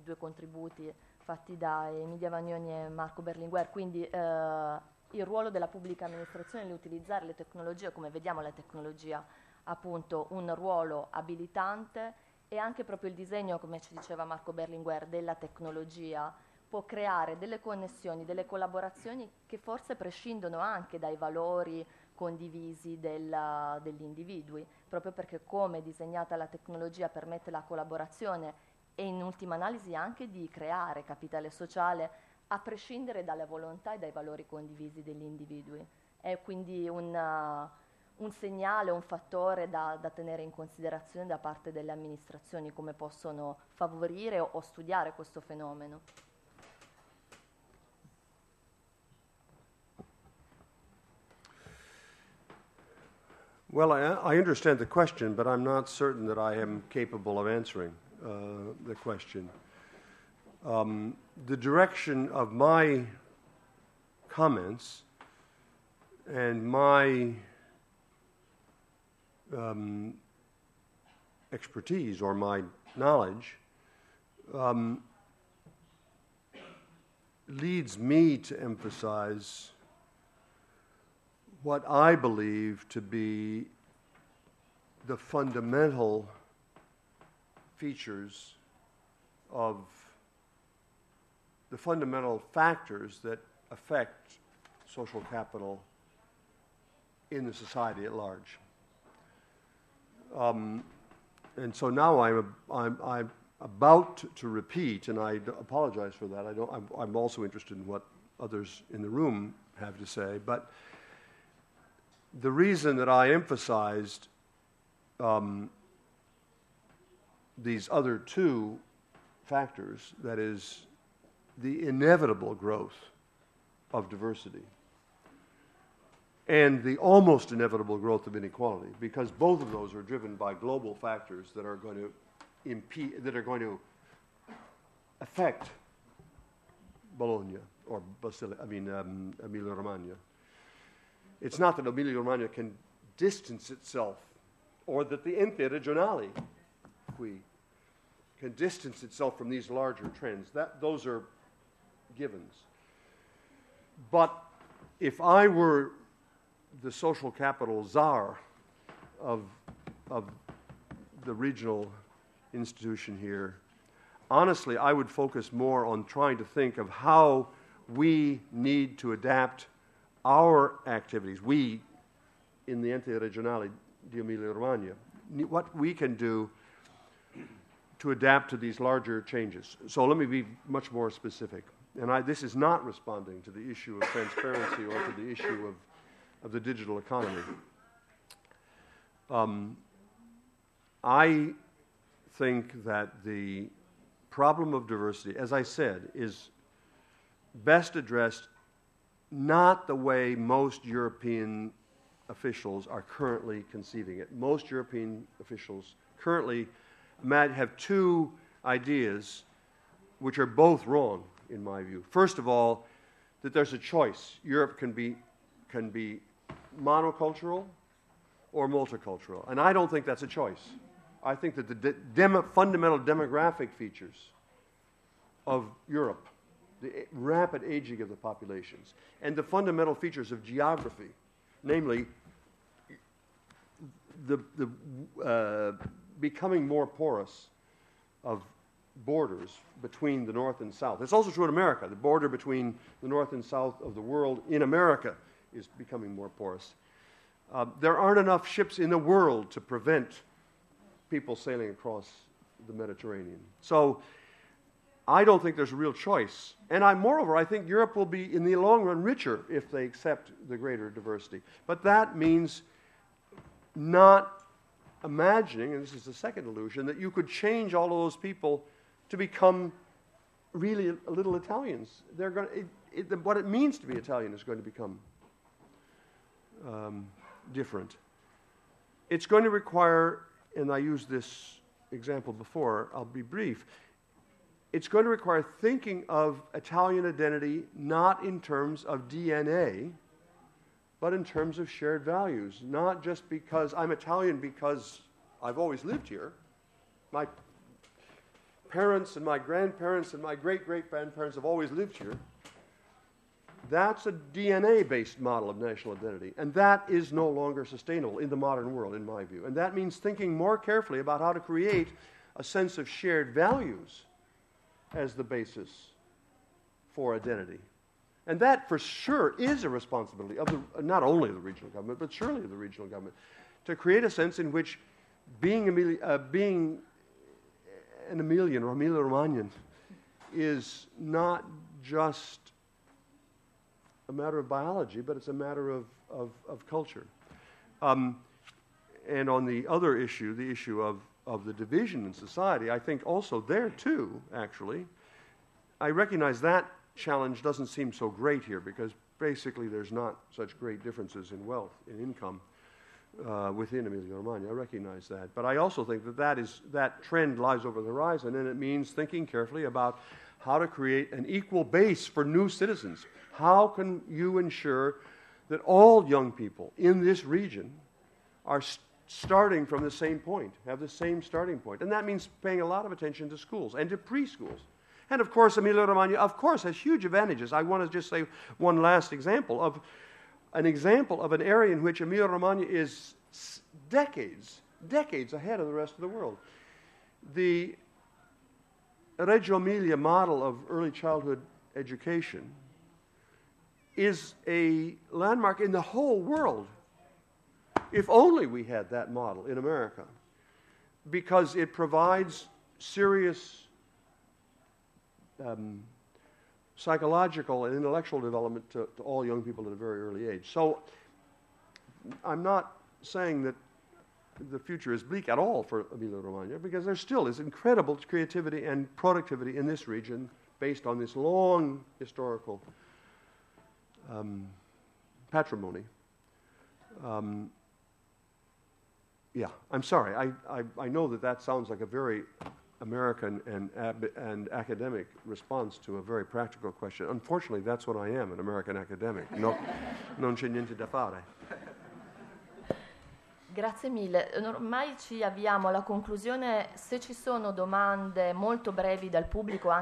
due contributi fatti da Emilia Vagnoni e Marco Berlinguer, quindi il ruolo della pubblica amministrazione nell'utilizzare le tecnologie, come vediamo la tecnologia ha appunto un ruolo abilitante, e anche proprio il disegno, come ci diceva Marco Berlinguer, della tecnologia può creare delle connessioni, delle collaborazioni che forse prescindono anche dai valori condivisi degli individui, proprio perché come è disegnata la tecnologia permette la collaborazione e in ultima analisi anche di creare capitale sociale a prescindere dalle volontà e dai valori condivisi degli individui. È quindi un segnale, un fattore da tenere in considerazione da parte delle amministrazioni, come possono favorire o studiare questo fenomeno. Well, I understand the question, but I'm not certain that I am capable of answering the question. The direction of my comments and my expertise or my knowledge leads me to emphasize what I believe to be the fundamental features of the fundamental factors that affect social capital in the society at large. And so now I'm about to repeat, and I apologize for that. I'm also interested in what others in the room have to say, but the reason that I emphasized these other two factors, that is, the inevitable growth of diversity and the almost inevitable growth of inequality, because both of those are driven by global factors that are going to affect Bologna or Emilia-Romagna. It's not that Emilia-Romagna can distance itself, or that the Ente Regionali can distance itself from these larger trends. Those are givens. But if I were the social capital czar of the regional institution here, honestly, I would focus more on trying to think of how we need to adapt our activities, we in the Ente Regionali di Emilia-Romagna, what we can do to adapt to these larger changes. So let me be much more specific. And this is not responding to the issue of transparency or to the issue of the digital economy. I think that the problem of diversity, as I said, is best addressed not the way most European officials are currently conceiving it. Most European officials currently have two ideas which are both wrong, in my view. First of all, that there's a choice. Europe can be monocultural or multicultural, and I don't think that's a choice. I think that the fundamental demographic features of Europe, the rapid aging of the populations, and the fundamental features of geography, namely the becoming more porous of borders between the North and South. It's also true in America. The border between the North and South of the world in America is becoming more porous. There aren't enough ships in the world to prevent people sailing across the Mediterranean. So I don't think there's a real choice. And moreover, I think Europe will be, in the long run, richer if they accept the greater diversity. But that means not imagining, and this is the second illusion, that you could change all of those people to become really little Italians. They're going what it means to be Italian is going to become different. It's going to require, and I used this example before, I'll be brief, it's going to require thinking of Italian identity not in terms of DNA, but in terms of shared values. Not just because I'm Italian because I've always lived here. My parents and my grandparents and my great-great-grandparents have always lived here. That's a DNA-based model of national identity, and that is no longer sustainable in the modern world, in my view. And that means thinking more carefully about how to create a sense of shared values as the basis for identity. And that, for sure, is a responsibility of the, not only of the regional government, but surely of the regional government, to create a sense in which being an Emilian or Emilia-Romagnan is not just a matter of biology, but it's a matter of culture. And on the other issue, the issue of the division in society, I think also there too, actually, I recognize that challenge doesn't seem so great here because basically there's not such great differences in wealth, in income within Emilia-Romagna. I recognize that. But I also think that trend lies over the horizon, and it means thinking carefully about how to create an equal base for new citizens. How can you ensure that all young people in this region are starting from the same point, have the same starting point? And that means paying a lot of attention to schools and to preschools. And of course, Emilia-Romagna, of course, has huge advantages. I want to just say one last example of an area in which Emilia-Romagna is decades ahead of the rest of the world. The Reggio Emilia model of early childhood education is a landmark in the whole world. If only we had that model in America, because it provides serious psychological and intellectual development to all young people at a very early age. So I'm not saying that the future is bleak at all for Emilia-Romagna, because there still is incredible creativity and productivity in this region based on this long historical patrimony. Yeah, I'm sorry. I know that sounds like a very American and academic response to a very practical question. Unfortunately, that's what I am, an American academic. No, non c'è niente da fare. Grazie mille. Ormai ci avviamo alla conclusione. Se ci sono domande molto brevi dal pubblico,